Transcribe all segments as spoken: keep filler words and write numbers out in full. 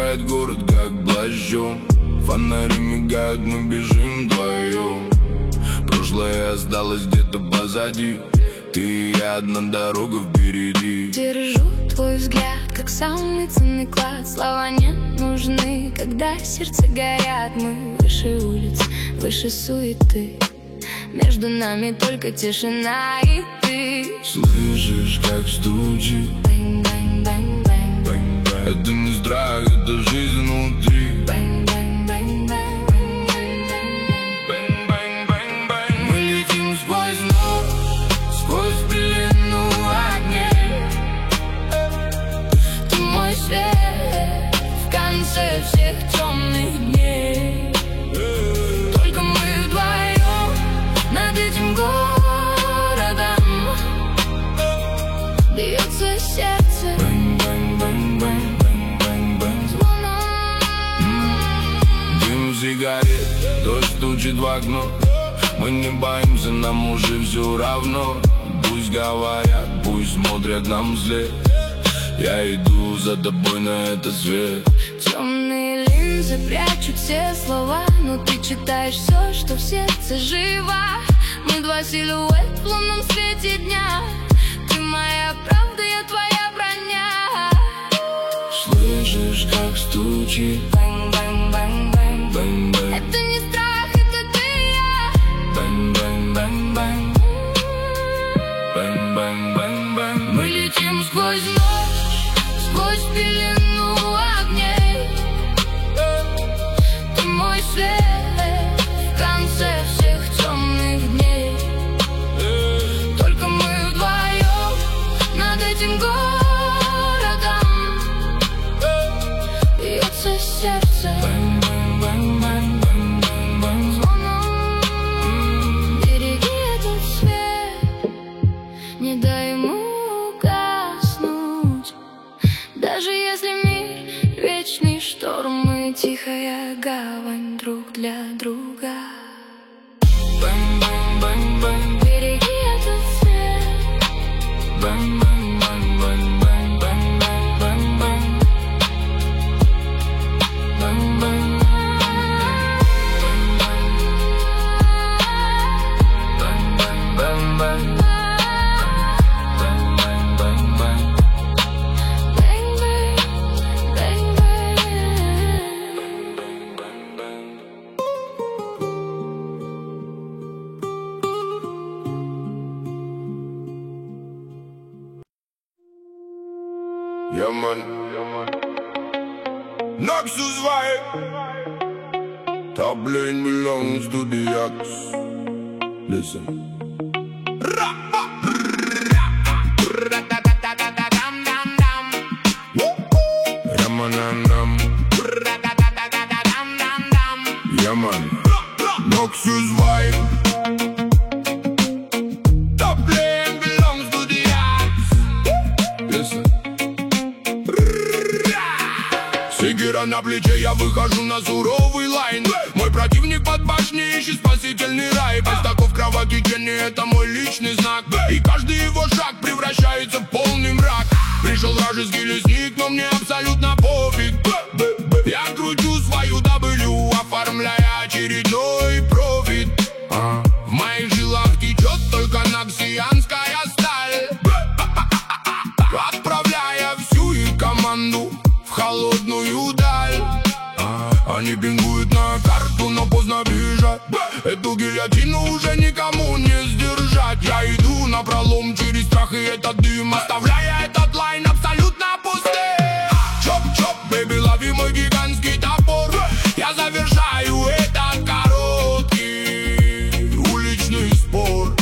накрывает город как плащом. Фонари мигают, мы бежим вдвоем. Прошлое осталось где-то позади. Ты и я, одна дорога впереди. Держу твой взгляд, как самый ценный клад. Слова не нужны, когда сердце горят. Мы выше улиц, выше суеты. Между нами только тишина и ты. Слышишь, как стучит? Бэнг-бэнг-бэнг-бэнг. Это не страх, это жизнь внутри. Мы летим сквозь ночь, сквозь пелену огней. Ты мой свет в конце всех темных дней. Только мы вдвоем над этим городом. Бьется сердце звоном. Дым сигарет, дождь стучит в окно. Мы не боимся, нам уже все равно. Пусть говорят, пусть смотрят нам вслед. Я иду за тобой на этот свет. Темные линзы прячут все слова, но ты читаешь все, что в сердце живо. Мы два силуэт в лунном свете дня. Ты моя правда, я твоя броня. Слышишь, как стучит? Бэнг-бэнг-бэнг-бэнг. Бэнг-бэнг. Это не страх, это ты и я. Бэнг-бэнг-бэнг-бэнг. Бэнг-бэнг-бэнг-бэнг. Мы летим сквозь ночь, сквозь пелену огней. Ты мой свет в конце всех темных дней. Только мы вдвоем над этим городом. Бьется сердце звоном. Береги этот свет, не дай ему гаснуть. Даже если мир вечный шторм, мы тихая гавань друг для друга. Бэнг-бэнг-бэнг-бэнг. Береги этот свет. Бэнг-бэнг-бэнг-бэнг-бэнг-бэнг-бэнг. Бэнг-бэнг. Бэнг-бэнг. Yeah, man. Noxus vibe. Top lane belongs to the Axe. Listen. Ramanam. Yeah, man. Noxus vibe. Top lane belongs to the Axe. Listen. Сигера на плече, я выхожу на суровый лайн. Мой противник под башней ищет спасительный рай. Без таков кроваки Кенни, это мой личный знак. И каждый его шаг превращается в полный мрак. Пришел вражеский лесник, но мне абсолютно пофиг. Я кручу свою дабл, оформляя очередной профит. В моих жилах течет только наксианская сталь, отправляя всю их команду в холодную даль. Они пингуют на карту, но поздно бежать. Эту гильотину уже никому не сдержать. Я иду напролом через страх и этот дым, оставляя этот лайн абсолютно пустым. Чоп-чоп, бэби, лови мой гигантский топор. Я завершаю этот короткий уличный спор.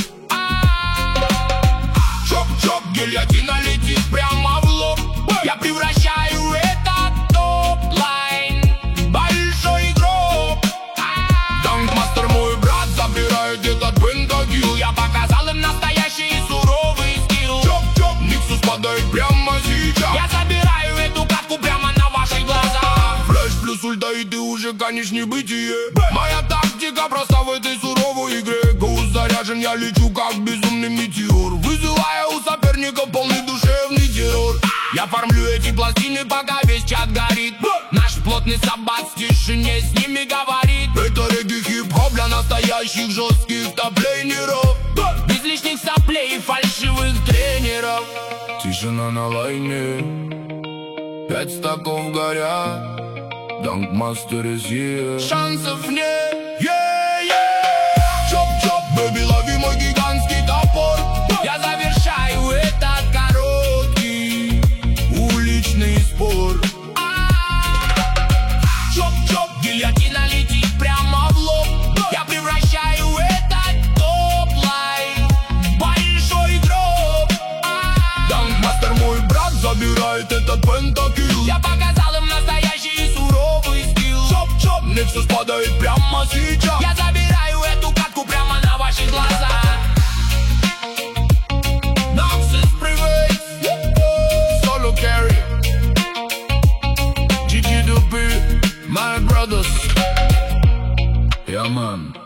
Чоп-чоп, гильотина летит прямо в лоб. Я превращаю этот топ-лайн в большой гроб. Данкмастер, мой брат, забирает этот пентакил. Я показал им настоящий суровый скилл. Чоп-чоп, Никсус падает прямо сейчас. Я забираю эту катку прямо на ваших глазах. Флэш плюс ульта, и ты уже канешь небытие. Моя тактика проста в этой суровой игре. Гоус заряжен, я лечу как безумный метеор, вызывая у соперников полный душевный террор. Я фармлю эти пластины, пока весь чат горит. Наш Опасный собак в тишине с ними говорит. Это регги хип-хоп для настоящих жестких топлейнеров, без лишних соплей и фальшивых тренеров. Тишина на лайне, пять стаков горят, Dankmaster is here. Шансов нет, yeah, yeah. Чоп-чоп, бэби, лови мой гигантский топор. Я завершаю этот короткий уличный спор. Чоп-чоп, гильотина летит прямо в лоб. Я превращаю этот топ-лайн в большой гроб. Dankmaster, мой брат, забирает этот пентакил. Я показал им настоящий суровый скилл. Чоп-чоп, мне все спадает прямо сейчас. Я забираю эту катку прямо на ваших глазах. Noxus Privates, Solo Carry, джи джи Dupi, my brothers. Yeah, man.